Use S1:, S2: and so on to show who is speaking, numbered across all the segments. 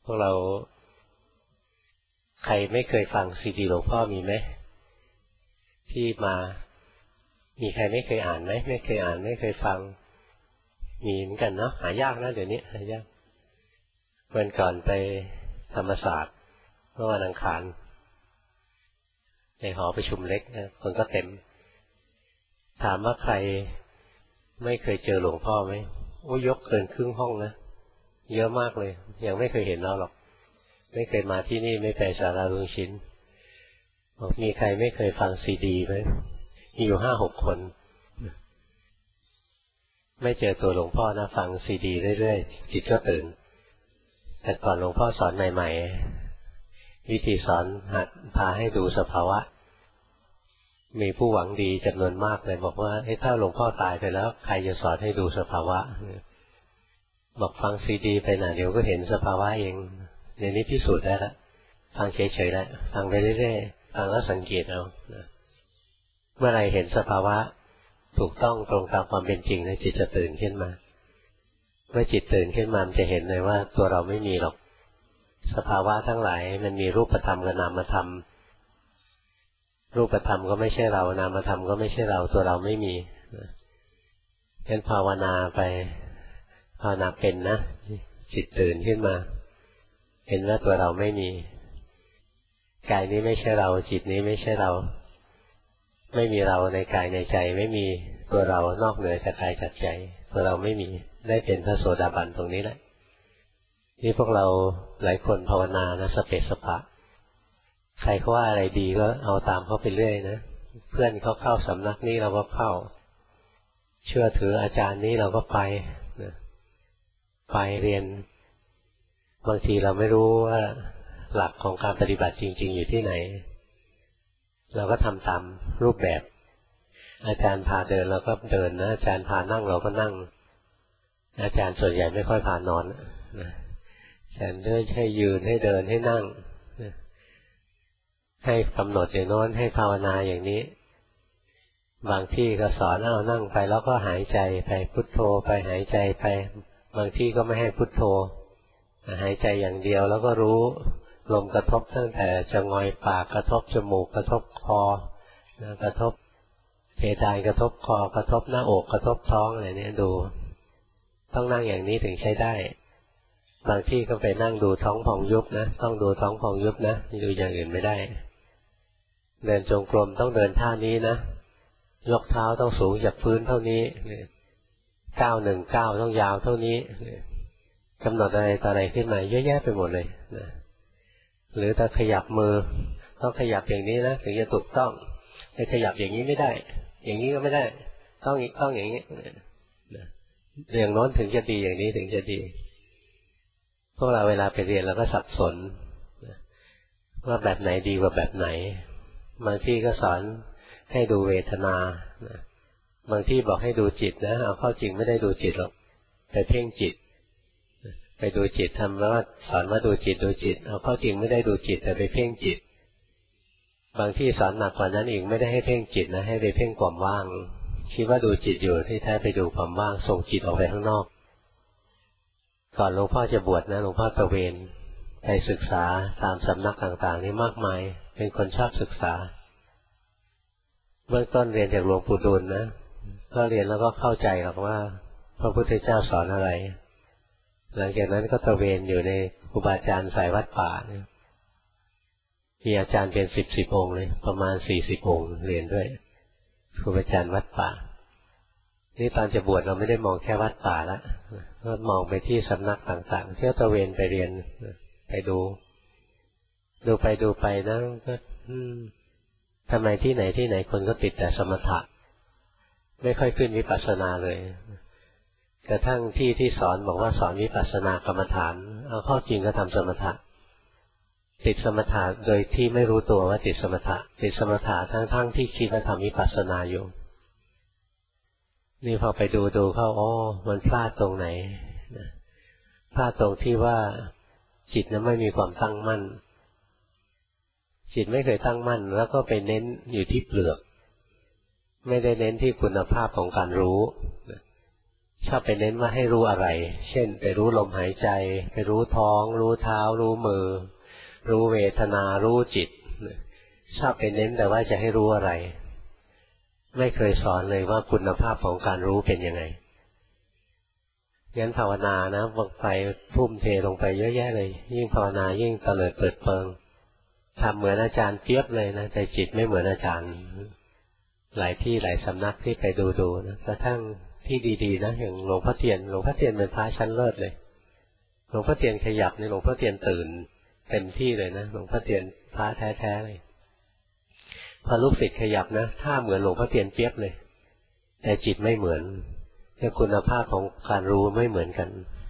S1: พวกเราใครไม่เคยฟังซีดีหลวงพ่อมีไหมที่มามีใครไม่เคยอ่านไหมไม่เคยอ่านไม่เคยฟังมีเหมือนกันเนาะหายากนะเดี๋ยวนี้หายากวันก่อนไปธรรมศาสตร์เมื่อวันอังคารในหอประชุมเล็กนะคนก็เต็มถามว่าใครไม่เคยเจอหลวงพ่อไหมโอ้ยกเกินครึ่งห้องนะเยอะมากเลยยังไม่เคยเห็นเราหรอกไม่เคยมาที่นี่ไม่ไปศาลาลุงชินบอกมีใครไม่เคยฟังซีดีไหมมีอยู่5-6 คนไม่เจอตัวหลวงพ่อนะฟังซีดีเรื่อยๆจิตก็ตื่นแต่ก่อนหลวงพ่อสอนใหม่ๆวิธีสอนหัดพาให้ดูสภาวะมีผู้หวังดีจำนวนมากเลยบอกว่าถ้าหลวงพ่อตายไปแล้วใครจะสอนให้ดูสภาวะบอกฟังซีดีไปนะเดี๋ยวก็เห็นสภาวะเองในนี้พิสูจน์ได้แล้วฟังเฉยๆแล้วฟังไปเรื่อยๆฟังแล้วสังเกตเอาเมื่อไรเห็นสภาวะถูกต้องตรงตามความเป็นจริงนะจิตจะตื่นขึ้นมาเมื่อจิตตื่นขึ้นมามันจะเห็นเลยว่าตัวเราไม่มีหรอกสภาวะทั้งหลายมันมีรูปธรรมกับนามธรรมรูปธรรมก็ไม่ใช่เรานามธรรมก็ไม่ใช่เราตัวเราไม่มีงั้นภาวนาไปภาวนาเป็นนะจิตตื่นขึ้นมาเห็นว่าตัวเราไม่มีกายนี้ไม่ใช่เราจิตนี้ไม่ใช่เราไม่มีเราในกายในใจไม่มีตัวเรานอกเหนือจากกายจากใจตัวเราไม่มีได้เป็นพระโสดาบันตรงนี้แหละนี่พวกเราหลายคนภาวนานะสเปสสปะใครเขาว่าอะไรดีก็เอาตามเขาไปเรื่อยนะเพื่อนเขาเข้าสำนักนี้เราก็เข้าเชื่อถืออาจารย์นี้เราก็ไปไปเรียนบางทีเราไม่รู้ว่าหลักของการปฏิบัติจริงๆอยู่ที่ไหนเราก็ทำตามรูปแบบอาจารย์พาเดินเราก็เดินนะอาจารย์พานั่งเราก็นั่งอาจารย์ส่วนใหญ่ไม่ค่อยพานอนอาจารย์เดินให้ยืนให้เดินให้นั่งให้กำหนดอย่างโน้นให้ภาวนาอย่างนี้บางที่ก็สอนนั่งไปแล้วก็หายใจไปพุทโธไปหายใจไปบางที่ก็ไม่ให้พุทโธหายใจอย่างเดียวแล้วก็รู้ลมกระทบตั้งแต่จะงอยปากกระทบจมูกกระทบคอกระทบเพดานกระทบคอกระทบหน้าอกกระทบท้องอะไรนี้ดูต้องนั่งอย่างนี้ถึงใช้ได้บางที่ก็ไปนั่งดูท้องพองยุบนะต้องดูท้องพองยุบนะดูอย่างอื่นไม่ได้เดินจงกรมต้องเดินท่านี้นะยกเท้าต้องสูงจากพื้นเท่านี้ก้าว1 ก้าวต้องยาวเท่านี้กำหนดอะไรต่ออะไรขึ้นมาเยอะแยะไปหมดเลยนะหรือถ้าขยับมือต้องขยับอย่างนี้นะถึงจะถูกต้องให้ขยับอย่างนี้ไม่ได้อย่างนี้ก็ไม่ได้ต้องอย่างนี้อย่างโน้นถึงจะดีอย่างนี้ถึงจะดีพวกเราเวลาไปเรียนเราก็สับสนว่าแบบไหนดีกว่าแบบไหนบางที่ก็สอนให้ดูเวทนาบางที่บอกให้ดูจิตนะเอาเข้าจริงไม่ได้ดูจิตหรอกไปเพ่งจิตไปดูจิตทำว่าสอนว่าดูจิตเอาเข้าจริงไม่ได้ดูจิตแต่ไปเพ่งจิตบางที่สอนหนักกว่านั้นอีกไม่ได้ให้เพ่งจิตนะให้ไปเพ่งความว่างคิดว่าดูจิตอยู่ที่แท้ไปดูความว่างส่งจิตออกไปข้างนอกก่อนหลวงพ่อจะบวชนะหลวงพ่อตระเวนไปศึกษาตามสำนักต่างๆนี่มากมายเป็นคนชอบศึกษาเบื้องต้นเรียนจากหลวงปู่ดูลนะก็เรียนแล้วก็เข้าใจหรอกว่าพระพุทธเจ้าสอนอะไรหลังจากนั้นก็ตระเวนอยู่ในครูบาอาจารย์สายวัดป่ามีอาจารย์เป็น10 องค์เลยประมาณ40 องค์เรียนด้วยครูบาอาจารย์วัดป่านี่ตอนจะบวชเราไม่ได้มองแค่วัดป่าละก็มองไปที่สำนักต่างๆเที่ยวตระเวนไปเรียนไปดูไปนะก็ทำไมที่ไหนคนก็ติดแต่สมถะไม่ค่อยขึ้นวิปัสสนาเลยกระทั่งที่สอนบอกว่าสอนวิปัสสนากรรมฐานเอาเข้าจริงก็ทำสมถะติดสมถะโดยที่ไม่รู้ตัวว่าติดสมถะทั้งที่คิดว่าทำวิปัสสนาอยู่นี่พอไปดูเข้ามันพลาดตรงไหนพลาดตรงที่ว่าจิตนั้นไม่มีความตั้งมั่นจิตไม่เคยตั้งมั่นแล้วก็ไปเน้นอยู่ที่เปลือกไม่ได้เน้นที่คุณภาพของการรู้ชอบไปเน้นว่าให้รู้อะไรเช่นไปรู้ลมหายใจไปรู้ท้องรู้เท้ารู้มือรู้เวทนารู้จิตชอบไปเน้นแต่ว่าจะให้รู้อะไรไม่เคยสอนเลยว่าคุณภาพของการรู้เป็นยังไงงั้นภาวนานะวางไปทุ่มเทลงไปเยอะแยะเลยยิ่งภาวนายิ่งเตลิดเปิดเปิงทำเหมือนอาจารย์เปียบเลยนะแต่จิตไม่เหมือนอาจารย์หลายที่หลายสำนักที่ไปดูนะกระทั่งที่ดีๆนะอย่างหลวงพ่อเทียนเป็นพระชั้นเลิศเลยหลวงพ่อเทียนขยับในหลวงพ่อเทียนตื่นเต็มที่เลยนะหลวงพ่อเทียนพระแท้ๆเลยพอลูกศิษย์ขยับนะถ้าเหมือนหลวงพ่อเทียนเปียบเลยแต่จิตไม่เหมือนแต่คุณภาพของการรู้ไม่เหมือนกัน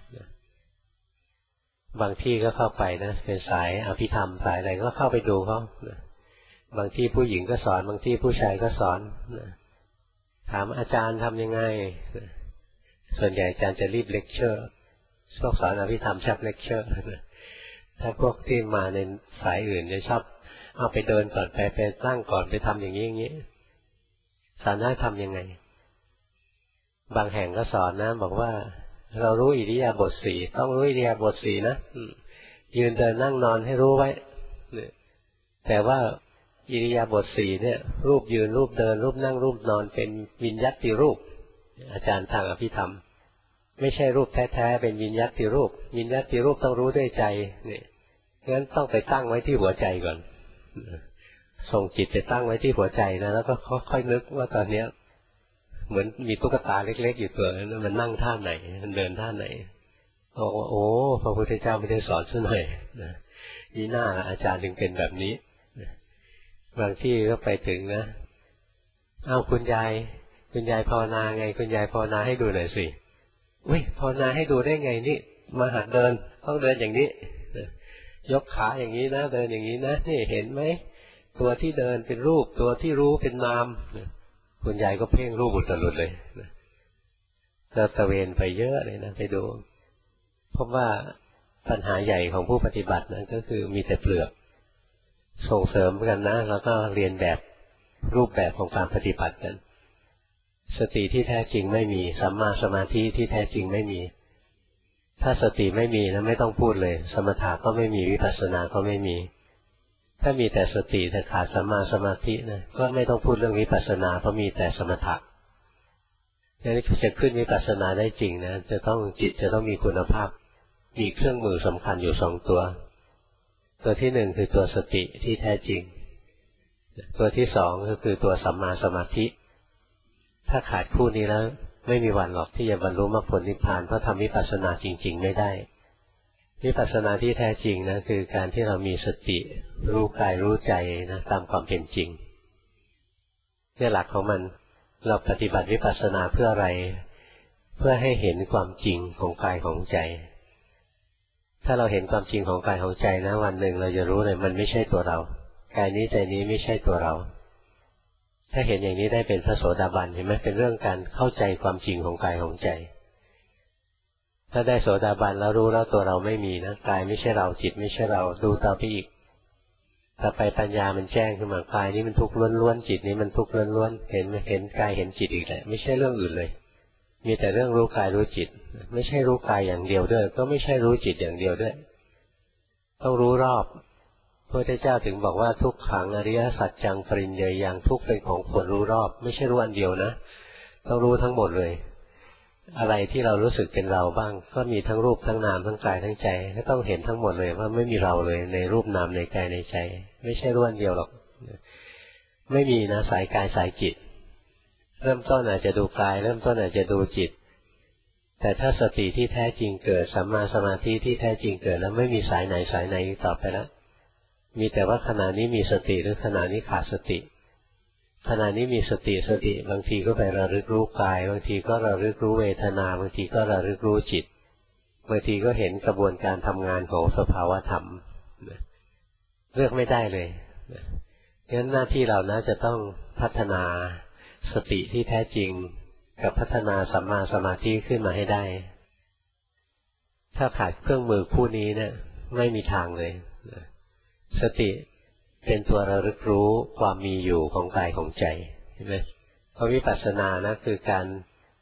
S1: บางที่ก็เข้าไปนะเป็นสายอภิธรรมสายอะไรก็เข้าไปดูเขาบางที่ผู้หญิงก็สอนบางที่ผู้ชายก็สอนถามอาจารย์ทำยังไงส่วนใหญ่อาจารย์จะรีบเลคเชอร์พวกสอนอภิธรรมชอบเลคเชอร์ถ้าพวกที่มาในสายอื่นจะชอบเอาไปเดินก่อนไปตั้งก่อนไปทำอย่างนี้อย่างนี้สอนให้ทำยังไงบางแห่งก็สอนนะบอกว่าเรารู้อิริยาบถสี่ต้องรู้อิริยาบถสี่นะยืนเดินนั่งนอนให้รู้ไว้แต่ว่าอิริยาบถสี่เนี่ยรูปยืนรูปเดินรูปนั่งรูปนอนเป็นวิญญัติรูปอาจารย์ทางอภิธรรมไม่ใช่รูปแท้ๆเป็นวิญญัติรูปวิญญัติรูปต้องรู้ด้วยใจเนี่ยงั้นต้องไปตั้งไว้ที่หัวใจก่อนส่งจิตไปตั้งไว้ที่หัวใจนะแล้วก็ค่อยๆนึกว่าตอนเนี้ยเหมือนมีตุ๊กตาเล็กๆอยู่ตัวนั้นมันนั่งท่าไหนมันเดินท่าไหนโอ้พระพุทธเจ้าไม่ได้สอนซะหน่อยนี่หน้าอาจารย์ถึงเป็นแบบนี้บางที่ก็ไปถึงนะอ้าวคุณยายภาวนาไงคุณยายภาวนาให้ดูหน่อยสิอุ้ยภาวนาให้ดูได้ไงนี่มาหัดเดินต้องเดินอย่างนี้ยกขาอย่างนี้นะเดินอย่างนี้นะนี่เห็นไหมตัวที่เดินเป็นรูปตัวที่รู้เป็นนามคุณยายก็เพ่งรูปอุตรุดเลยเราตะเวนไปเยอะเลยนะไปดูเพราะว่าปัญหาใหญ่ของผู้ปฏิบัตินั้นก็คือมีแต่เปลือกส่งเสริมกันนะแล้วก็เรียนแบบรูปแบบของการปฏิบัติกันสติที่แท้จริงไม่มีสัมมาสมาธิที่แท้จริงไม่มีถ้าสติไม่มีนะไม่ต้องพูดเลยสมถะก็ไม่มีวิปัสสนาก็ไม่มีถ้ามีแต่สติแต่ขาดสัมมาสมาธินะก็ไม่ต้องพูดเรื่องวิปัสสนาเพราะมีแต่สมถะนี่จะขึ้นวิปัสสนาได้จริงนะจิตจะต้องมีคุณภาพมีเครื่องมือสำคัญอยู่2ตัวที่1คือตัวสติที่แท้จริงตัวที่2ก็คือตัวสัมมาสมาธิถ้าขาดคู่นี้แล้วไม่มีวันหรอกที่จะบรรลุมรรคผลนิพพานเพราะทำวิปัสสนาจริงๆไม่ได้วิปัสสนาที่แท้จริงนะคือการที่เรามีสติรู้กายรู้ใจนะตามความเป็นจริงนี่หลักของมันเราปฏิบัติวิปัสสนาเพื่ออะไรเพื่อให้เห็นความจริงของกายของใจถ้าเราเห็นความจริงของกายของใจนะวันหนึ่งเราจะรู้เลยมันไม่ใช่ตัวเรากายนี้ใจนี้ไม่ใช่ตัวเราถ้าเห็นอย่างนี้ได้เป็นพระโสดาบันเห็นไหมเป็นเรื่องการเข้าใจความจริงของกายของใจถ้าได้โสดาบันแล้วรู้แล้วตัวเราไม่มีนะกายไม่ใช่เราจิตไม่ใช่เราดูต่อไปอีกถ้าไปปัญญามันแจ้งขึ้นมากายนี้มันทุกข์ล้วนๆจิตนี้มันทุกข์ล้วนๆเห็นกายเห็นจิตอีกแหละไม่ใช่เรื่องอื่นเลยมีแต่เรื่องรู้กายรู้จิตไม่ใช่รู้กายอย่างเดียวด้วยก็ไม่ใช่รู้จิตอย่างเดียวด้วยต้องรู้รอบพระพุทธเจ้าถึงบอกว่าทุกขังอริยสัจจังปริญญายังทุกเป็นของควรรู้รอบไม่ใช่รู้อันเดียวนะต้องรู้ทั้งหมดเลยอะไรที่เรารู้สึกเป็นเราบ้างก็มีทั้งรูปทั้งนามทั้งกายทั้งใจก็ต้องเห็นทั้งหมดเลยว่าไม่มีเราเลยในรูปนามในกายในใจไม่ใช่รู้อันเดียวหรอกไม่มีนะสายกายสายจิตเริ่มต้นอาจจะดูกายเริ่มต้นอาจจะดูจิตแต่ถ้าสติที่แท้จริงเกิดสัมมาสมาธิที่แท้จริงเกิดแล้วไม่มีสายไหนสายไหนต่อไปแล้วมีแต่ว่าขณะนี้มีสติหรือขณะนี้ขาดสติขณะนี้มีสติบางทีก็ไประลึกรู้กายบางทีก็ระลึกรู้เวทนาบางทีก็ระลึกรู้จิตบางทีก็เห็นกระบวนการทำงานของสภาวธรรมเลือกไม่ได้เลยงั้นหน้าที่เรานะจะต้องพัฒนาสติที่แท้จริงกับพัฒนาสัมมาสมาธิขึ้นมาให้ได้ถ้าขาดเครื่องมือคู่นี้เนี่ยไม่มีทางเลยสติเป็นตัวระลึกรู้ความมีอยู่ของกายของใจเห็นไหมเพราะวิปัสสนานะคือการ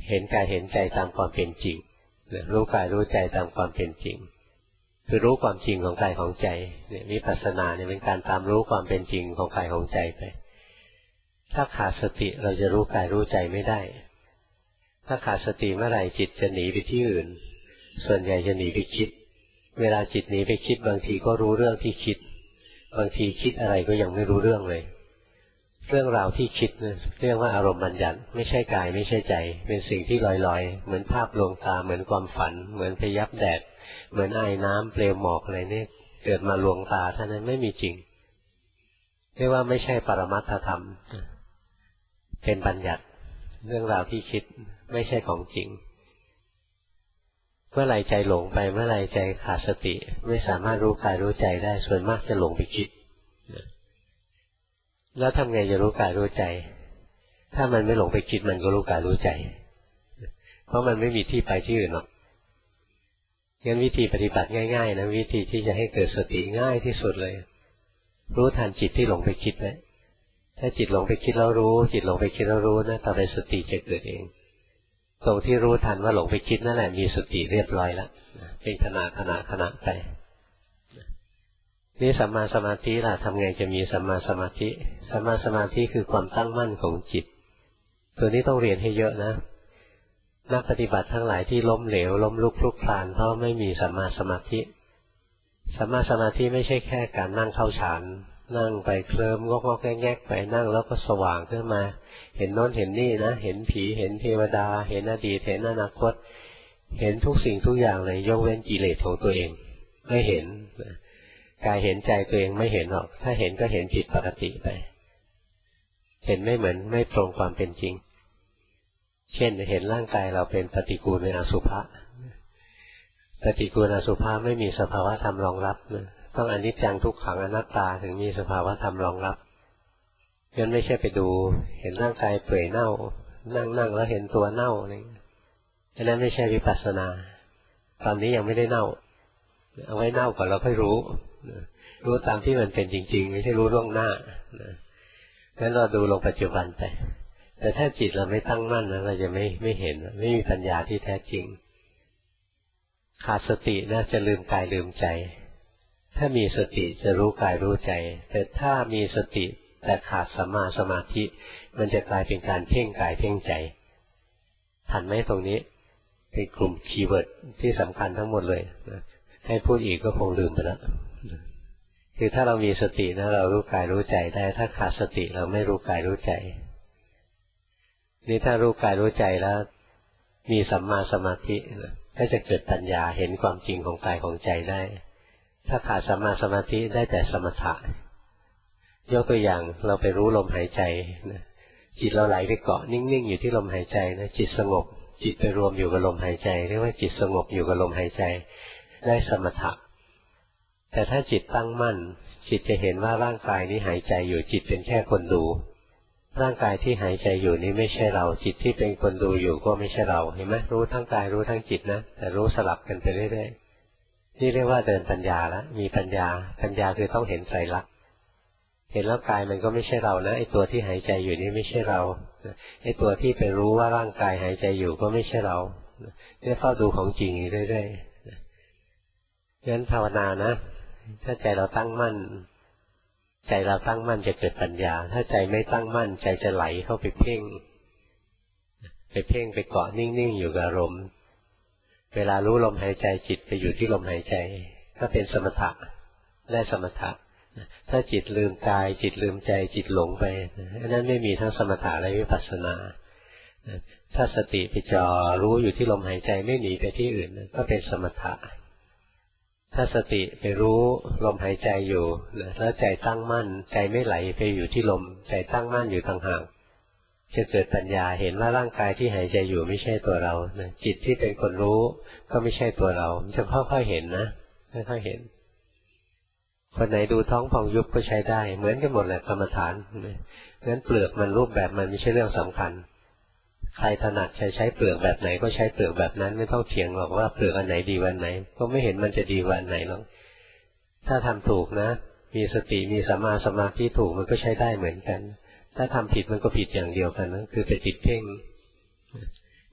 S1: เห็นกายเห็นใจตามความเป็นจริงรู้กายรู้ใจตามความเป็นจริงคือรู้ความจริงของกายของใจเนี่ยวิปัสสนาเนี่ยเป็นการตามรู้ความเป็นจริงของกายของใจไปถ้าขาดสติเราจะรู้กายรู้ใจไม่ได้ถ้าขาดสติเมื่อไหร่จิตจะหนีไปที่อื่นส่วนใหญ่จะหนีไปคิดเวลาจิตหนีไปคิดบางทีก็รู้เรื่องที่คิดบางทีคิดอะไรก็ยังไม่รู้เรื่องเลยเรื่องราวที่คิดเรียกว่าอารมณ์บัญญัติไม่ใช่กายไม่ใช่ใจเป็นสิ่งที่ลอยๆเหมือนภาพลวงตาเหมือนความฝันเหมือนพยับแดดเหมือนไอ้น้ำเปลวหมอกอะไรเนี่ยเกิดมาลวงตาเท่านั้นไม่มีจริงเรียกว่าไม่ใช่ปรมัตถธรรมเป็นบัญญัติเรื่องราวที่คิดไม่ใช่ของจริงเมื่อไหร่ใจหลงไปเมื่อไหร่ใจขาดสติไม่สามารถรู้กายรู้ใจได้ส่วนมากจะหลงไปคิดแล้วทำไงจะรู้กายรู้ใจถ้ามันไม่หลงไปคิดมันก็รู้กายรู้ใจเพราะมันไม่มีที่ไปที่อื่นหรอกงั้นวิธีปฏิบัติง่ายๆนะวิธีที่จะให้เกิดสติง่ายที่สุดเลยรู้ทันจิตที่หลงไปคิดไว้ถ้าจิตหลงไปคิดแล้วรู้จิตหลงไปคิดแล้วรู้นะต่อไปสติจะเกิดเองตรงที่รู้ทันว่าหลงไปคิดนั่นแหละมีสติเรียบร้อยแล้วเป็นขณะไปนี่สัมมาสมาธิล่ะทำไงจะมีสัมมาสมาธิสัมมาสมาธิคือความตั้งมั่นของจิตตัวนี้ต้องเรียนให้เยอะนะนักปฏิบัติทั้งหลายที่ล้มเหลวล้มลุกคลุกคลานเพราะไม่มีสัมมาสมาธิสัมมาสมาธิไม่ใช่แค่การนั่งเข้าฌานนั่งไปเคลิ้มงอกๆแงกๆไปนั่งแล้วก็สว่างขึ้นมาเห็นโน้นเห็นนี่นะเห็นผีเห็นเทวดาเห็นอดีตเห็นอนาคตเห็นทุกสิ่งทุกอย่างเลยยกเว้นกิเลสของตัวเองไม่เห็นกายเห็นใจตัวเองไม่เห็นหรอกถ้าเห็นก็เห็นผิดปกติไปเห็นไม่เหมือนไม่ตรงความเป็นจริงเช่นเห็นร่างกายเราเป็นปฏิกูลในอสุภะปฏิกูลอสุภะไม่มีสภาวะธรรมรองรับต้องอนิจจังทุกขังอนัตตาถึงมีสภาวะธรรมรองรับงั้นไม่ใช่ไปดูเห็นร่างกายเปื่อยเน่านั่งแล้วเห็นตัวเน่าอะไรอันนั้นไม่ใช่วิปัสสนาตอนนี้ยังไม่ได้เน่าเอาไว้เน่าก่อนเราค่อยรู้ตามที่มันเป็นจริงๆไม่ใช่รู้ล่วงหน้างั้นเราดูลงปัจจุบันไปแต่ถ้าจิตเราไม่ตั้งมั่นนะเราจะไม่เห็นไม่มีปัญญาที่แท้จริงขาดสตินะจะลืมกายลืมใจถ้ามีสติจะรู้กายรู้ใจแต่ถ้ามีสติแต่ขาดสัมมาสมาธิมันจะกลายเป็นการเพ่งกายเพ่งใจทันไหมตรงนี้เป็นกลุ่มคีย์เวิร์ดที่สำคัญทั้งหมดเลยให้พูดอีกก็คงลืมไปแล้วคือถ้าเรามีสตินะเรารู้กายรู้ใจได้ถ้าขาดสติเราไม่รู้กายรู้ใจนี่ถ้ารู้กายรู้ใจแล้วมีสัมมาสมาธิก็จะเกิดปัญญาเห็นความจริงของกายของใจได้ถ้าขาดสัมมาสมาธิได้แต่สมถะยกตัวอย่างเราไปรู้ลมหายใจนะจิตเราไหลไปเกาะนิ่งๆอยู่ที่ลมหายใจนะจิตสงบจิตไปรวมอยู่กับลมหายใจเรียกว่าจิตสงบอยู่กับลมหายใจได้สมถะแต่ถ้าจิตตั้งมั่นจิตจะเห็นว่าร่างกายนี้หายใจอยู่จิตเป็นแค่คนดูร่างกายที่หายใจอยู่นี้ไม่ใช่เราจิตที่เป็นคนดูอยู่ก็ไม่ใช่เราเห็นไหมรู้ทั้งกายรู้ทั้งจิตนะแต่รู้สลับกันไปเรื่อยๆนี่เรียกว่าเดินปัญญาแล้วมีปัญญาคือต้องเห็นไตรลักษณ์เห็นแล้วกายมันก็ไม่ใช่เรานะไอ้ตัวที่หายใจอยู่นี่ไม่ใช่เราไอ้ตัวที่ไปรู้ว่าร่างกายหายใจอยู่ก็ไม่ใช่เราเนี่ยเฝ้าดูของจริงเรื่อยๆงั้นภาวนานะถ้าใจเราตั้งมั่นจะเกิดปัญญาถ้าใจไม่ตั้งมั่นใจจะไหลเข้าไปเพ่งไปเกาะนิ่งๆอยู่กับอารมณ์เวลารู้ลมหายใจจิตไปอยู่ที่ลมหายใจก็เป็นสมถะได้สมถะถ้าจิตลืมกายจิตลืมใจจิตหลงไปนั้นไม่มีทั้งสมถะและวิปัสสนาถ้าสติไปจ่อรู้อยู่ที่ลมหายใจไม่หนีไปที่อื่นก็เป็นสมถะถ้าสติไปรู้ลมหายใจอยู่แล้วใจตั้งมั่นใจไม่ไหลไปอยู่ที่ลมใจตั้งมั่นอยู่ต่างหากจะเกิดปัญญาเห็นว่าร่างกายที่หายใจอยู่ไม่ใช่ตัวเราจิตที่เป็นคนรู้ก็ไม่ใช่ตัวเราจะค่อยๆเห็นนะค่อยๆเห็นคนไหนดูท้องพองยุบก็ใช้ได้เหมือนกันหมดแหละกรรมฐานงั้นเปลือกมันรูปแบบมันไม่ใช่เรื่องสำคัญใครถนัดใช้เปลือกแบบไหนก็ใช้เปลือกแบบนั้นไม่ต้องเถียงหรอกว่าเปลือกอันไหนดีวันไหนก็ไม่เห็นมันจะดีวันไหนหรอกถ้าทำถูกนะมีสติมีสัมมาสมาธิถูกมันก็ใช้ได้เหมือนกันถ้าทำผิดมันก็ผิดอย่างเดียวกันนะคือไปติดเพ่ง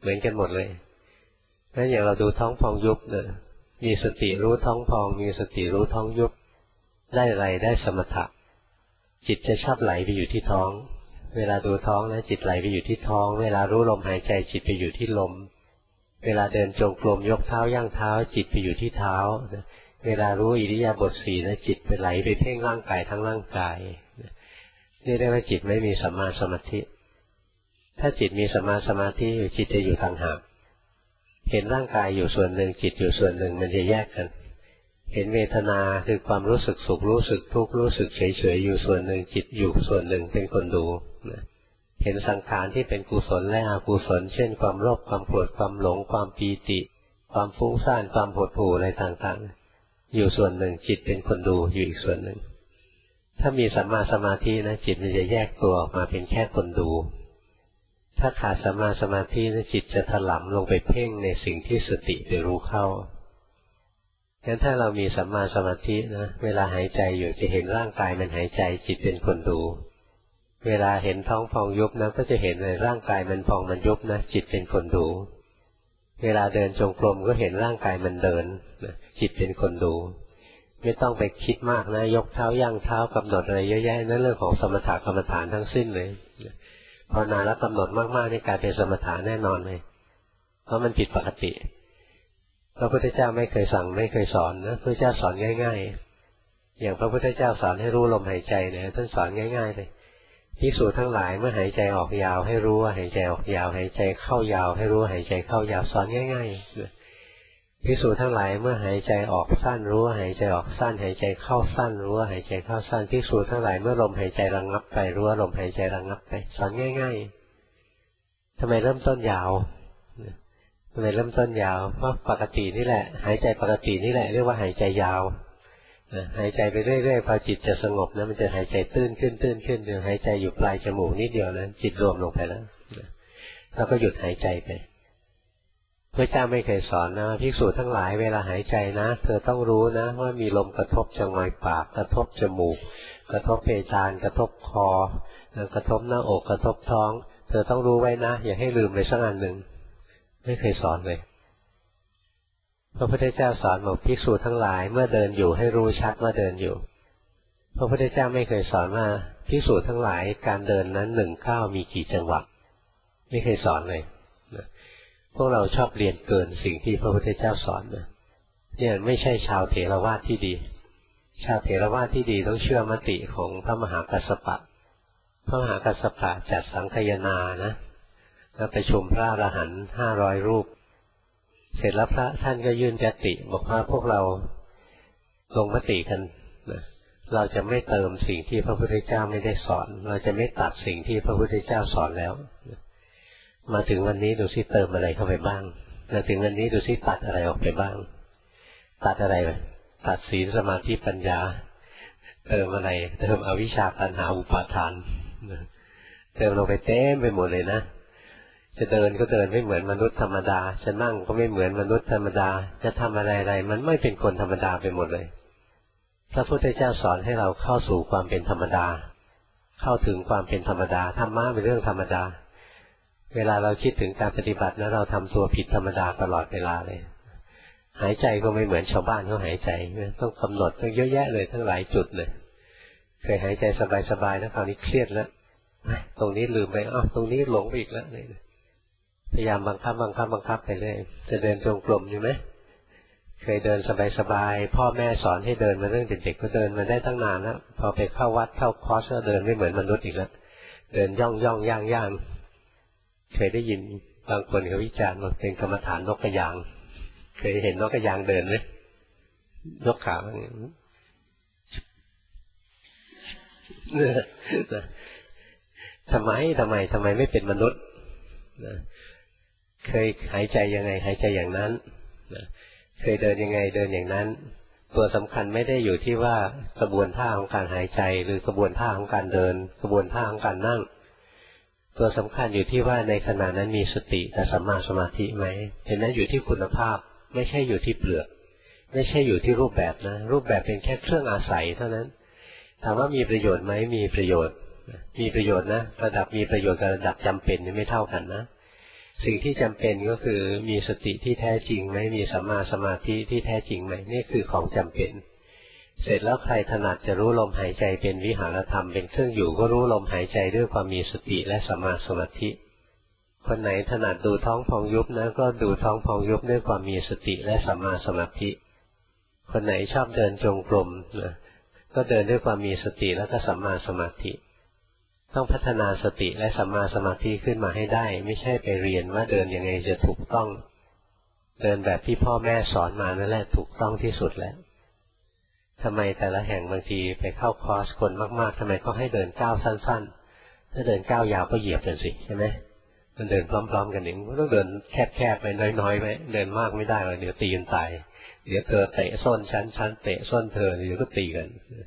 S1: เหมือนกันหมดเลยงั้นอย่างเราดูท้องพองยุบเนี่ยมีสติรู้ท้องพองมีสติรู้ท้องยุบได้อะไรได้สมถะจิตจะชอบไหลไปอยู่ที่ท้องเวลาดูท้องนะจิตไหลไปอยู่ที่ท้องเวลารู้ลมหายใจจิตไปอยู่ที่ลมเวลาเดินจงกรมยกเท้าย่างเท้าจิตไปอยู่ที่เท้าเวลารู้อิริยาบถสี่นะจิตไปไหลไปเพ่งร่างกายทั้งร่างกายนี่เรียกว่าจิตไม่มีสัมมาสมาธิถ้าจิตมีสัมมาสมาธิอยู่จิตจะอยู่ต่างหากเห็นร่างกายอยู่ส่วนหนึ่งจิตอยู่ส่วนหนึ่งมันจะแยกกันเห็นเวทนาคือความรู้สึกสุขรู้สึกทุกข์รู้สึกเฉยๆอยู่ส่วนหนึ่งจิตอยู่ส่วนหนึ่งเป็นคนดูเห็นสังขารที่เป็นกุศลและอกุศลเช่นความโลภความโกรธความหลงความปีติความฟุ้งซ่านความหดหู่อะไรต่างๆอยู่ส่วนหนึ่งจิตเป็นคนดูอยู่อีกส่วนหนึ่งถ้ามีสัมมาสมาธินะจิตมันจะแยกตัวออกมาเป็นแค่คนดูถ้าขาดสัมมาสมาธินะจิตจะถลำลงไปเพ่งในสิ่งที่สติไปรู้เข้างั้นถ้าเรามีสัมมาสมาธินะเวลาหายใจอยู่จะเห็นร่างกายมันหายใจจิตเป็นคนดูเวลาเห็นท้องพองยุบนะก็จะเห็นเลยร่างกายมันพองมันยุบนะจิตเป็นคนดูเวลาเดินจงกรมก็เห็นร่างกายมันเดินนะจิตเป็นคนดูไม่ต้องไปคิดมากนะยกเท้าย่างเท้ากำหนดอะไรเยอะแยะนั่นเรื่องของสมถะกรรมฐานทั้งสิ้นเลยพอนานแล้วกำหนดมากๆนี่กลายเป็นสมถะแน่นอนเลยเพราะมันผิดปกติพระพุทธเจ้าไม่เคยสั่งไม่เคยสอนนะพระพุทธเจ้าสอนง่ายๆอย่างพระพุทธเจ้าสอนให้รู้ลมหายใจเนี่ยท่านสอนง่ายๆเลยภิกษุทั้งหลายเมื่อหายใจออกยาวให้รู้ว่าหายใจออกยาวหายใจเข้ายาวให้รู้ว่าหายใจเข้ายาวสอนง่ายๆภิกษุทั้งหลายเมื่อหายใจออกสั้นรู้ว่าหายใจออกสั้นหายใจเข้าสั้นรู้ว่าหายใจเข้าสั้นภิกษุทั้งหลายเมื่อลมหายใจระงับไปรู้ว่าลมหายใจระงับไปสอนง่ายๆทำไมเริ่มต้นยาวทำไมเริ่มต้นยาวเพราะปกตินี่แหละหายใจปกตินี่แหละเรียกว่าหายใจยาวหายใจไปเรื่อยๆพอจิตจะสงบนะมันจะหายใจตื้นขึ้นตื้นขึ้นหายใจอยู่ปลายจมูกนิดเดียวนะจิตรวมลงไปแล้วแล้วก็หยุดหายใจไปพระเจ้าไม่เคยสอนนะภิกษุทั้งหลายเวลาหายใจนะเธอต้องรู้นะว่ามีลมกระทบจมูกปากกระทบจมูกกระทบเพดานกระทบคอกระทบหน้าอกกระทบท้องเธอต้องรู้ไว้นะอย่าให้ลืมเลยสักอันหนึ่งไม่เคยสอนเลยพระพุทธเจ้าสอนบอกภิกษุทั้งหลายเมื่อเดินอยู่ให้รู้ชัดว่าเดินอยู่พระพุทธเจ้าไม่เคยสอนว่าภิกษุทั้งหลายการเดินนั้น1 ก้าวมีกี่จังหวะไม่เคยสอนเลยพวกเราชอบเรียนเกินสิ่งที่พระพุทธเจ้าสอนเนี่ยไม่ใช่ชาวเถรวาทที่ดีชาวเถรวาทที่ดีต้องเชื่อมติของพระมหากัสสปะพระมหากัสสปะจัดสังฆยนานะแล้วประชุมพระอรหันต์500 รูปเสร็จแล้วพระท่านก็ยื่นยติบอกว่าพวกเราลงมติกันนะเราจะไม่เติมสิ่งที่พระพุทธเจ้าไม่ได้สอนเราจะไม่ตัดสิ่งที่พระพุทธเจ้าสอนแล้วมาถึงวันนี้ดูซิเติมอะไรเข้าไปบ้างมาถึงวันนี้ดูซิตัดอะไรออกไปบ้างตัดอะไรตัดศีลสมาธิปัญญาเติมอะไรเติมอวิชชาตัณหาอุปาทานเติมลงไปเต็มไปหมดเลยนะจะเดินก็เดินไม่เหมือนมนุษย์ธรรมดาจะนั่งก็ไม่เหมือนมนุษย์ธรรมดาจะทำอะไรมันไม่เป็นคนธรรมดาไปหมดเลยพระพุทธเจ้าสอนให้เราเข้าสู่ความเป็นธรรมดาเข้าถึงความเป็นธรรมดาธรรมะเป็นเรื่องธรรมดาเวลาเราคิดถึงการปฏิบัตินะเราทำตัวผิดธรรมดาตลอดเวลาเลยหายใจก็ไม่เหมือนชาวบ้านเขาหายใจต้องกำหนดต้องเยอะแยะเลยทั้งหลายจุดเลยเคยหายใจสบายๆแล้วคราวนี้เครียดแล้วตรงนี้ลืมไปตรงนี้หลงไปอีกแล้วพยายามบังคับไปเรื่อยจะเดินจงกรมใช่ไหมเคยเดินสบายๆพ่อแม่สอนให้เดินมาเรื่องเด็กๆก็เดินมาได้ตั้งนานแล้วพอไปเข้าวัดเข้าคอร์สก็เดินไม่เหมือนมนุษย์อีกแล้วเดินย่องย่างเคยได้ยินบางคนเขาวิจารณ์ว่าเป็นกรรมฐานนกกระยางเคยเห็นนกกระยางเดินไหมยกขาทำไมไม่เป็นมนุษย์เคยหายใจยังไงหายใจอย่างนั้นเคยเดินยังไงเดินอย่างนั้นตัวสำคัญไม่ได้อยู่ที่ว่ากระบวนท่าของการหายใจหรือกระบวนท่าของการเดินกระบวนท่าของการนั่งตัวสำคัญอยู่ที่ว่าในขณะนั้นมีสติกับสัมมาสมาธิไหมเห็นไหมอยู่ที่คุณภาพไม่ใช่อยู่ที่เปลือกไม่ใช่อยู่ที่รูปแบบนะรูปแบบเป็นแค่เครื่องอาศัยเท่านั้นถามว่ามีประโยชน์ไหมมีประโยชน์นะระดับมีประโยชน์กับระดับจำเป็นไม่เท่ากันนะสิ่งที่จำเป็นก็คือมีสติที่แท้จริงไหมมีสัมมาสมาธิที่แท้จริงไหมนี่คือของจำเป็นเสร็จแล้วใครถนัดจะรู้ลมหายใจเป็นวิหารธรรมเป็นเครื่องอยู่ก็รู้ลมหายใจด้วยความมีสติและสัมมาสมาธิคนไหนถนัดดูท้องพองยุบนะก็ดูท้องพองยุบด้วยความมีสติและสัมมาสมาธิคนไหนชอบเดินจงกรมนะก็เดินด้วยความมีสติแล้วก็สัมมาสมาธิต้องพัฒนาสติและสัมมาสมาธิขึ้นมาให้ได้ไม่ใช่ไปเรียนว่าเดินยังไงจะถูกต้องเดินแบบที่พ่อแม่สอนมานั่นแหละถูกต้องที่สุดแล้วทำไมแต่ละแห่งบางทีไปเข้าคอร์สคนมากๆทำไมเขาให้เดินก้าวสั้นๆถ้าเดินก้าวยาวก็เหยียบกันสิใช่ไหมมันเดินพร้อมๆกันเองต้องเดินแคบๆไปน้อยๆไปเดินมากไม่ได้หรอกเดี๋ยวตีกันตายเดี๋ยวเธอเตะส้นฉันเตะส้นเธอเดี๋ยวก็ตีกัน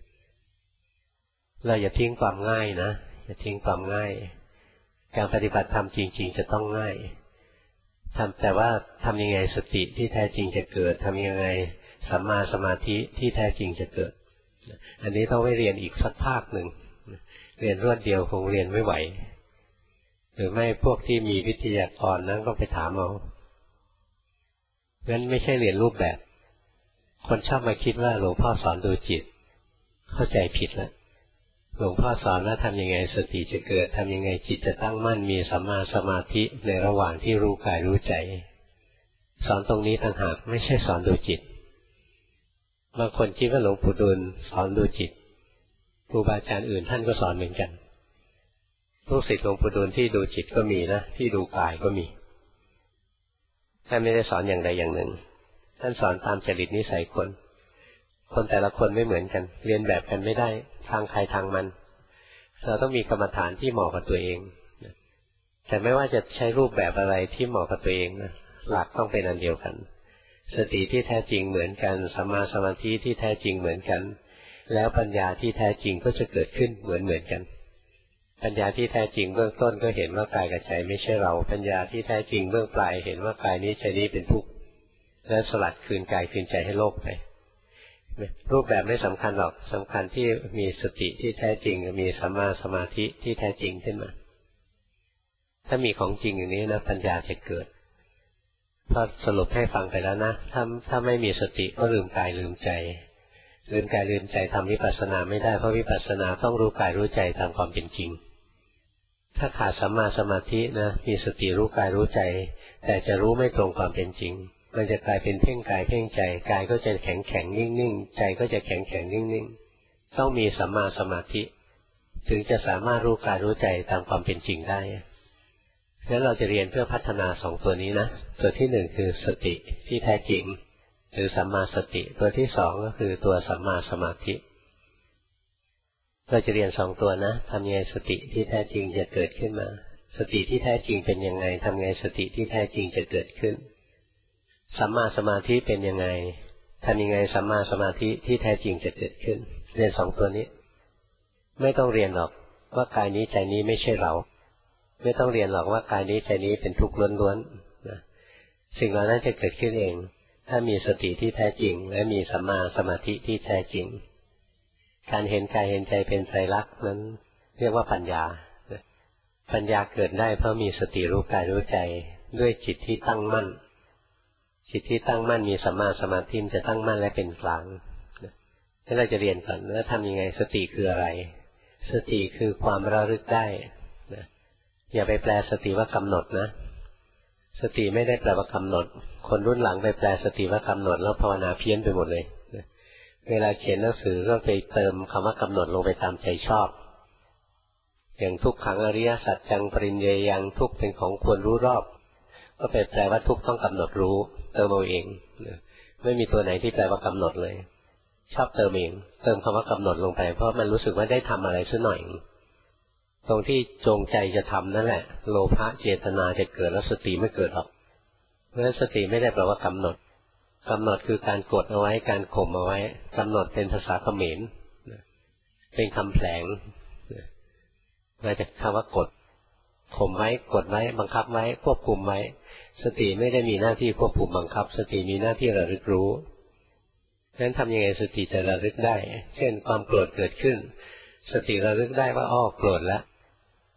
S1: เราอย่าทิ้งความง่ายนะอย่าทิ้งความง่ายการปฏิบัติธรรมจริงๆจะต้องง่ายแต่ว่าทำยังไงสติที่แท้จริงจะเกิดทำยังไงสัมมาสมาธิที่แท้จริงจะเกิดอันนี้ต้องไปเรียนอีกสักภาคหนึ่งเรียนรวดเดียวคงเรียนไม่ไหวหรือไม่พวกที่มีวิทยากรนั้นก็ไปถามเอางั้นไม่ใช่เรียนรูปแบบคนชอบมาคิดว่าหลวงพ่อสอนดูจิตเข้าใจผิดแล้วหลวงพ่อสอนว่าทำยังไงสติจะเกิดทำยังไงจิตจะตั้งมั่นมีสัมมาสมาธิในระหว่างที่รู้กายรู้ใจสอนตรงนี้ต่างหากไม่ใช่สอนดูจิตบางคนคิดว่าหลวงปู่ดูลสอนดูจิตครูบาอาจารย์อื่นท่านก็สอนเหมือนกันลูกศิษย์หลวงปู่ดูลที่ดูจิตก็มีนะที่ดูกายก็มีท่านไม่ได้สอนอย่างใดอย่างหนึ่งท่านสอนตามจริตนิสัยคนแต่ละคนไม่เหมือนกันเรียนแบบกันไม่ได้ทางใครทางมันเราต้องมีกรรมฐานที่เหมาะกับตัวเองแต่ไม่ว่าจะใช้รูปแบบอะไรที่เหมาะกับตัวเองนะหลักต้องเป็นอันเดียวกันสติที่แท้จริงเหมือนกันสัมมาสมาธิที่แท้จริงเหมือนกันแล้วปัญญาที่แท้จริงก็จะเกิดขึ้นเหมือนกันปัญญาที่แท้จริงเบื้องต้นก็เห็นว่ากายกับใจไม่ใช่เราปัญญาที่แท้จริงเบื้องปลายเห็นว่ากายนี้ใจนี้เป็นทุกข์และสลัดคืนกายคืนใจให้โลกไปรูปแบบไม่สำคัญหรอกสำคัญที่มีสติที่แท้จริงมีสัมมาสมาธิที่แท้จริงขึ้นมาถ้ามีของจริงอย่างนี้นะปัญญาจะเกิดพอสรุปให้ฟังไปแล้วนะถ้าไม่มีสติก็ลืมกายลืมใจลืมกายลืมใจทำวิปัสสนาไม่ได้เพราะวิปัสสนาต้องรู้กายรู้ใจตามความเป็นจริงถ้าขาดสัมมาสมาธินะมีสติรู้กายรู้ใจแต่จะรู้ไม่ตรงความเป็นจริงมันจะกลายเป็นเพ่งกายเพ่งใจกายก็จะแข็งแข็งนิ่งๆใจก็จะแข็งแข็งนิ่งๆต้องมีสัมมาสมาธิถึงจะสามารถรู้กายรู้ใจตามความเป็นจริงได้งั้นเราจะเรียนเพื่อพัฒนาสองตัวนี้นะตัวที่หนึ่งคือสติที่แท้จริงหรือสัมมาสติตัวที่สองก็คือตัวสัมมาสมาธิเราจะเรียนสองตัวนะทำยังไงสติที่แท้จริงจะเกิดขึ้นมาสติที่แท้จริงเป็นยังไงทำไงสติที่แท้จริงจะเกิดขึ้นสัมมาสมาธิเป็นยังไงทำยังไงสัมมาสมาธิที่แท้จริงจะเกิดขึ้นเรียนสองตัวนี้ไม่ต้องเรียนหรอกว่ากายนี้ใจนี้ไม่ใช่เราไม่ต้องเรียนหรอกว่ากายนี้ใจนี้เป็นทุกข์ล้วนๆนะสิ่งเหล่านั้นจะเกิดขึ้นเองถ้ามีสติที่แท้จริงและมีสัมมาสมาธิที่แท้จริงการเห็นกายเห็นใจเป็นไตรลักษณ์นั้นเรียกว่าปัญญาปัญญาเกิดได้เพราะมีสติรู้กายรู้ใจด้วยจิตที่ตั้งมั่นจิตที่ตั้งมั่นมีสัมมาสมาธิจะตั้งมั่นและเป็นกลางนี่เราจะเรียนก่อนว่าทำยังไงสติคืออะไรสติคือความระลึกได้อย่าไปแปลสติว่ากำหนดนะสติไม่ได้แปลว่ากำหนดคนรุ่นหลังไปแปลสติว่ากำหนดแล้วภาวนาเพี้ยนไปหมดเลยเวลาเขียนหนังสือก็ไปเติมคำว่ากำหนดลงไปตามใจชอบอย่างทุกขังอริยสัจจังปริญเยยังทุกเป็นของควรรู้รอบก็ไปแปลว่าทุกต้องกำหนดรู้เติมเอาเองไม่มีตัวไหนที่แปลว่ากำหนดเลยชอบเติมเองเติมคำว่ากำหนดลงไปเพราะมันรู้สึกว่าได้ทำอะไรสักหน่อยตรงที่จงใจจะทำนั่นแหละโลภะเจตนาจะเกิดแล้วสติไม่เกิดหรอกเพราะฉะนั้นสติไม่ได้แปลว่ากำหนดกำหนดคือการกดเอาไว้การข่มเอาไว้กำหนดเป็นภาษาเขมรเป็นคำแผลงมาจากคำว่ากดข่มไว้กดไว้บังคับไว้ควบคุมไว้สติไม่ได้มีหน้าที่ควบคุมบังคับสติมีหน้าที่ระลึกรู้งั้นทำยังไงสติจะระลึกได้เช่นความโกรธเกิดขึ้นสติระลึกได้ว่าอ้อโกรธแล้ว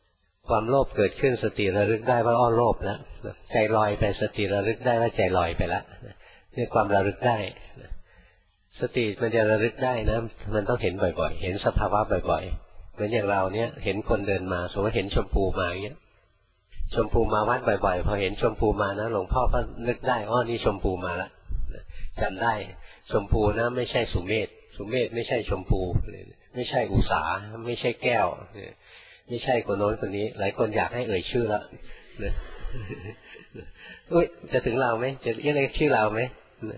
S1: ความโลภเกิดขึ้นสติระลึกได้ว่าอ้อโลภแล้วใจลอยไปสติระลึกได้ว่าใจลอยไปแล้วนี่ความระลึกได้สติมันจะระลึกได้นะมันต้องเห็นบ่อยๆเห็นสภาวะบ่อยๆเหมือนอย่างเราเนี่ยเห็นคนเดินมาสมมติเห็นชมพูมาอย่างเงี้ยชมพูมาวัดบ่อยๆพอเห็นชมพูมานะหลวงพ่อก็นึกได้อ้อนี่ชมพูมาละจำได้ชมพูนะไม่ใช่สุเมธไม่ใช่ชมพูไม่ใช่อุษาไม่ใช่แก้วไม่ใช่คนโน้นคนนี้หลายคนอยากให้เอ่ยชื่อละอุ้ยจะถึงเราไหมจะเรียกชื่อเราไหม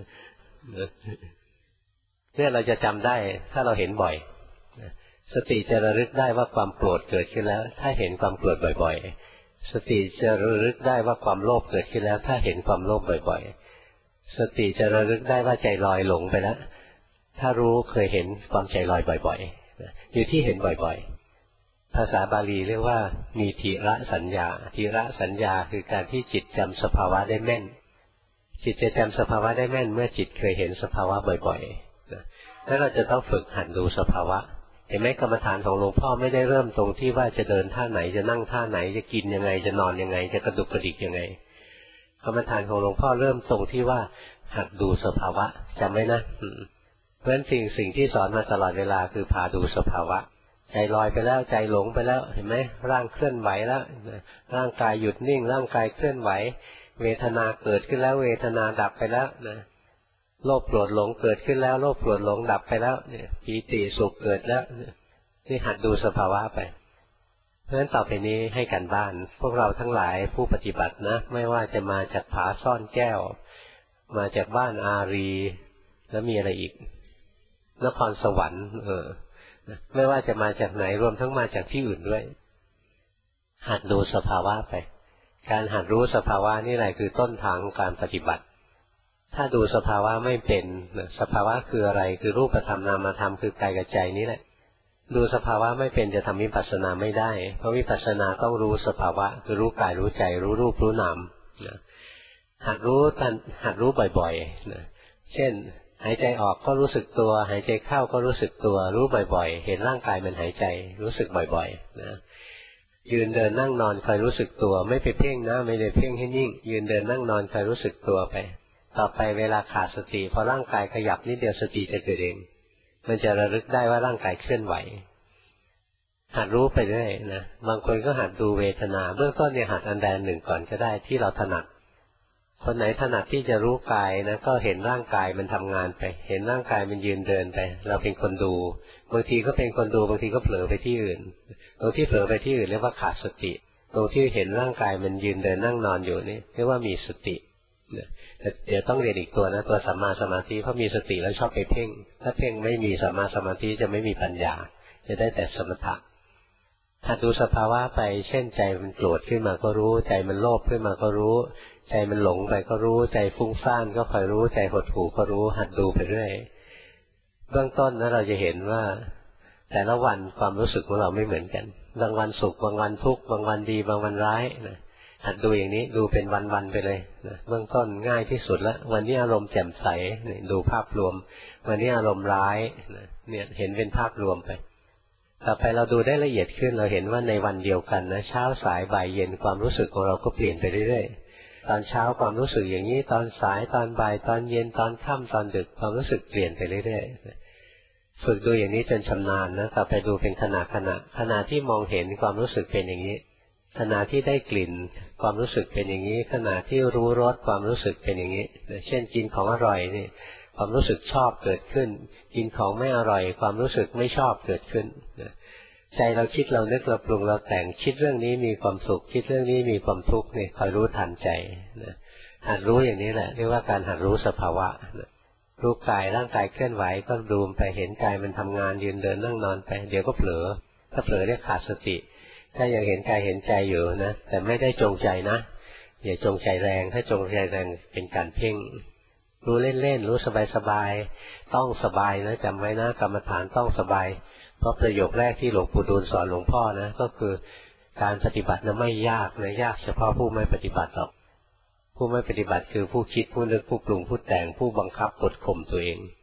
S1: เนี่ยเราจะจำได้ถ้าเราเห็นบ่อยสติจะระลึกได้ว่าความโกรธเกิดขึ้นแล้วถ้าเห็นความโกรธบ่อยๆสติจะระลึกได้ว่าความโลภเกิดขึ้นแล้วถ้าเห็นความโลภบ่อยๆสติจะระลึกได้ว่าใจลอยหลงไปแล้วถ้ารู้เคยเห็นความใจลอยบ่อยๆอยู่ที่เห็นบ่อยๆภาษาบาลีเรียกว่ามีทีระสัญญาทีระสัญญาคือการที่จิตจำสภาวะได้แม่นจิตจะจำสภาวะได้แม่นเมื่อจิตเคยเห็นสภาวะบ่อยๆแล้วเราจะต้องฝึกหัดดูสภาวะเห็นไหมกรรมฐานของหลวงพ่อไม่ได้เริ่มตรงที่ว่าจะเดินท่าไหนจะนั่งท่าไหนจะกินยังไงจะนอนยังไงจะกระดุกกระดิกยังไงกรรมฐานของหลวงพ่อเริ่มตรงที่ว่าหัดดูสภาวะจำไว้นะเพราะฉะนั้นสิ่งที่สอนมาตลอดเวลาคือพาดูสภาวะใจลอยไปแล้วใจหลงไปแล้วเห็นไหมร่างเคลื่อนไหวแล้วร่างกายหยุดนิ่งร่างกายเคลื่อนไหวเวทนาเกิดขึ้นแล้วเวทนาดับไปแล้วนะโลภโกรธหลงเกิดขึ้นแล้วโลภโกรธหลงดับไปแล้วเนี่ยปีติสุขเกิดแล้วนี่หัดดูสภาวะไปเพราะฉะนั้นต่อไปนี้ให้กันบ้านพวกเราทั้งหลายผู้ปฏิบัตินะไม่ว่าจะมาจากผาซ่อนแก้วมาจากบ้านอารีแล้วมีอะไรอีกนครสวรรค์ไม่ว่าจะมาจากไหนรวมทั้งมาจากที่อื่นด้วยหัดดูสภาวะไปการหัดรู้สภาวะนี่แหละคือต้นทางของการปฏิบัติถ้าดูสภาวะไม่เป็นสภาวะคืออะไรคือรูปธรรมนามธรรมคือกายกับใจนี่แหละดูสภาวะไม่เป็นจะทำวิปัสสนาไม่ได้เพราะวิปัสสนาต้องรู้สภาวะคือรู้กายรู้ใจรู้รูปรู้นามหัดรู้บ่อยๆเช่นหายใจออกก็รู้สึกตัวหายใจเข้าก็รู้สึกตัวรู้บ่อยๆเห็นร่างกายมันหายใจรู้สึกบ่อยๆนะยืนเดินนั่งนอนคอยรู้สึกตัวไม่ไปเพ่งนะไม่ได้เพ่งให้นิ่งยืนเดินนั่งนอนคอยรู้สึกตัวไปต่อไปเวลาขาดสติพอร่างกายขยับนิดเดียวสติจะเกิดเองมันจะระลึกได้ว่าร่างกายเคลื่อนไหวหัดรู้ไปเรื่อยนะบางคนก็หัดดูเวทนาเบื้องต้นเนี่ยหัดอันใดหนึ่งก่อนก็ได้ที่เราถนัดคนไหนถนัดที่จะรู้กายนะก็เห็นร่างกายมันทำงานไปเห็นร่างกายมันยืนเดินไปเราเป็นคนดูบางทีก็เป็นคนดูบางทีก็เผลอไปที่อื่นตรงที่เผลอไปที่อื่นเรียกว่าขาดสติตรงที่เห็นร่างกายมันยืนเดินนั่งนอนอยู่นี่เรียกว่ามีสติแต่เดี๋ยวต้องเรียนอีกตัวนะตัวสัมมาสมาธิเพราะมีสติแล้วชอบไปเพ่งถ้าเพ่งไม่มีสัมมาสมาธิจะไม่มีปัญญาจะได้แต่สมถะถ้าดูสภาวะไปเช่นใจมันโกรธขึ้นมาก็รู้ใจมันโลภขึ้นมาก็รู้ใจมันหลงไปก็รู้ใจฟุ้งซ่านก็คอยรู้ใจหดหู่ก็รู้หัดดูไปเรื่อยเบื้องต้นนะเราจะเห็นว่าแต่ละวันความรู้สึกของเราไม่เหมือนกันบางวันสุขบางวันทุกข์บางวันดีบางวันร้ายนะหัดดูอย่างนี้ดูเป็นวันๆไปเลยนะเบื้องต้นง่ายที่สุดแล้ววันนี้อารมณ์แจ่มใสดูภาพรวมวันนี้อารมณ์ร้ายนะเนี่ยเห็นเป็นภาพรวมไปต่อไปเราดูได้ละเอียดขึ้นเราเห็นว่าในวันเดียวกันนะเช้าสายบ่ายเย็นความรู้สึกของเราก็เปลี่ยนไปเรื่อยๆตอนเช้าความรู้สึกอย่างนี้ตอนสายตอนบ่ายตอนเย็นตอนค่ำตอนดึกความรู้สึกเปลี่ยนไปเรื่อยๆฝึกดูอย่างนี้จนชำนาญนะต่อไปดูเป็นขณะที่มองเห็นความรู้สึกเป็นอย่างนี้ขณะที่ได้กลิ่นความรู้สึกเป็นอย่างนี้ขณะที่รู้รสความรู้สึกเป็นอย่างนี้เช่นกินของอร่อยนี่ความรู้สึกชอบเกิดขึ้นกินของไม่อร่อยความรู้สึกไม่ชอบเกิดขึ้นใจเราคิดเรานึกเราปรุงเราแต่งคิดเรื่องนี้มีความสุขคิดเรื่องนี้มีความทุกข์นี่คอยรู้ทันใจหัดรู้อย่างนี้แหละเรียกว่าการหัดรู้สภาวะรู้กายร่างกายเคลื่อนไหวก็ดูไปเห็นกายมันทำงานยืนเดินนั่งนอนไปเดี๋ยวก็เผลอถ้าเผลอเรียกขาดสติถ้ายังเห็นกายเห็นใจอยู่นะแต่ไม่ได้จงใจนะอย่าจงใจแรงถ้าจงใจแรงเป็นการเพ่งรู้เล่นๆรู้สบายๆต้องสบายนะจำไว้นะกรรมฐานต้องสบายเพราะประโยคแรกที่หลวงปู่ดูลสอนหลวงพ่อนะก็คือการปฏิบัตินะไม่ยากนะยากเฉพาะผู้ไม่ปฏิบัติหรอกผู้ไม่ปฏิบัติคือผู้คิดผู้นึกผู้ปรุงผู้แต่งผู้บังคับกดข่มตัวเองผ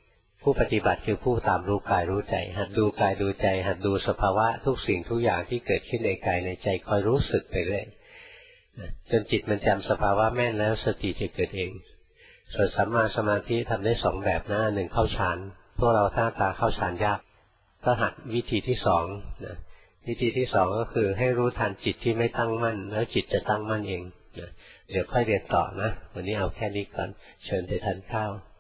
S1: ผู้ปฏิบัติคือผู้ตามรู้กายรู้ใจหัดดูกายดูใจหัดดูสภาวะทุกสิ่งทุกอย่างที่เกิดขึ้นในกายในใจคอยรู้สึกไปเรื่อยจนจิตมันจำสภาวะแม่นแล้วสติจะเกิดเองส่วนสัมมาสมาธิทำได้2แบบนะหนึ่งเข้าฌานพวกเราท่าตาเข้าฌานยากก็หัดวิธีที่2นะวิธีที่2ก็คือให้รู้ทันจิตที่ไม่ตั้งมั่นแล้วจิตจะตั้งมั่นเองนะเดี๋ยวค่อยเรียนต่อนะวันนี้เอาแค่นี้ก่อนเชิญไปทานข้าว